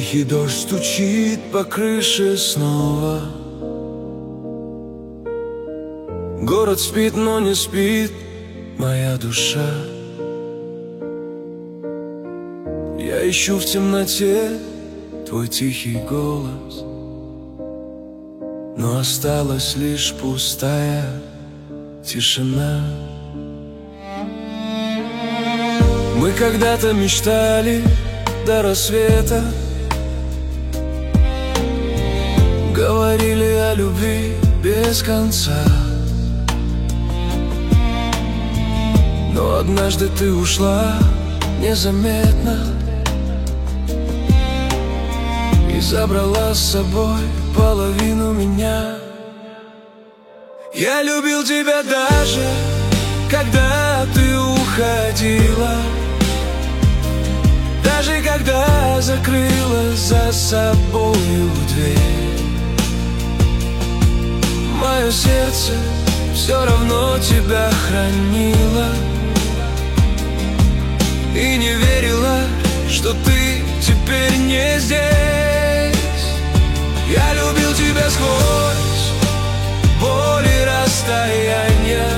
Тихий дождь стучит по крыше снова. Город спит, но не спит моя душа. Я ищу в темноте твой тихий голос, но осталась лишь пустая тишина. Мы когда-то мечтали до рассвета, говорили о любви без конца. Но однажды ты ушла незаметно и забрала с собой половину меня. Я любил тебя даже, когда ты уходила, даже когда закрыла за собою дверь. Мое сердце все равно тебя хранило и не верила, что ты теперь не здесь. Я любил тебя сквозь боль и расстояние,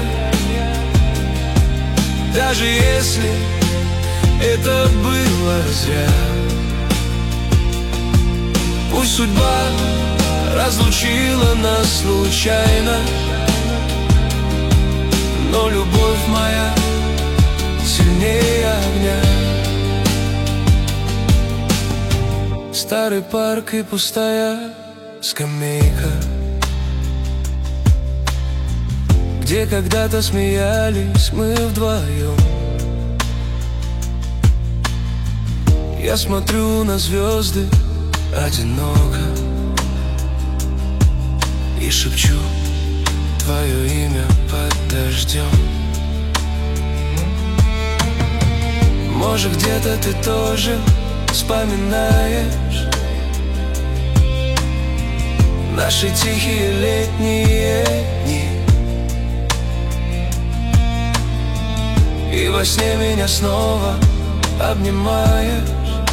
даже если это было зря. Пусть судьба разлучила нас случайно, но любовь моя сильнее огня. Старый парк и пустая скамейка, где когда-то смеялись мы вдвоем. Я смотрю на звезды одиноко и шепчу твое имя под дождем. Может, где-то ты тоже вспоминаешь наши тихие летние дни, и во сне меня снова обнимаешь.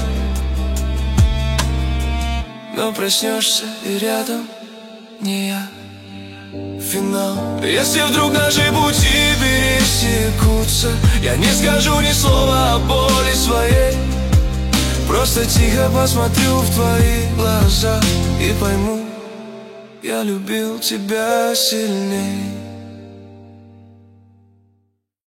Но проснешься, и рядом не я. Финал. Если вдруг наши пути пересекутся, я не скажу ни слова о боли своей, просто тихо посмотрю в твои глаза и пойму, я любил тебя сильней.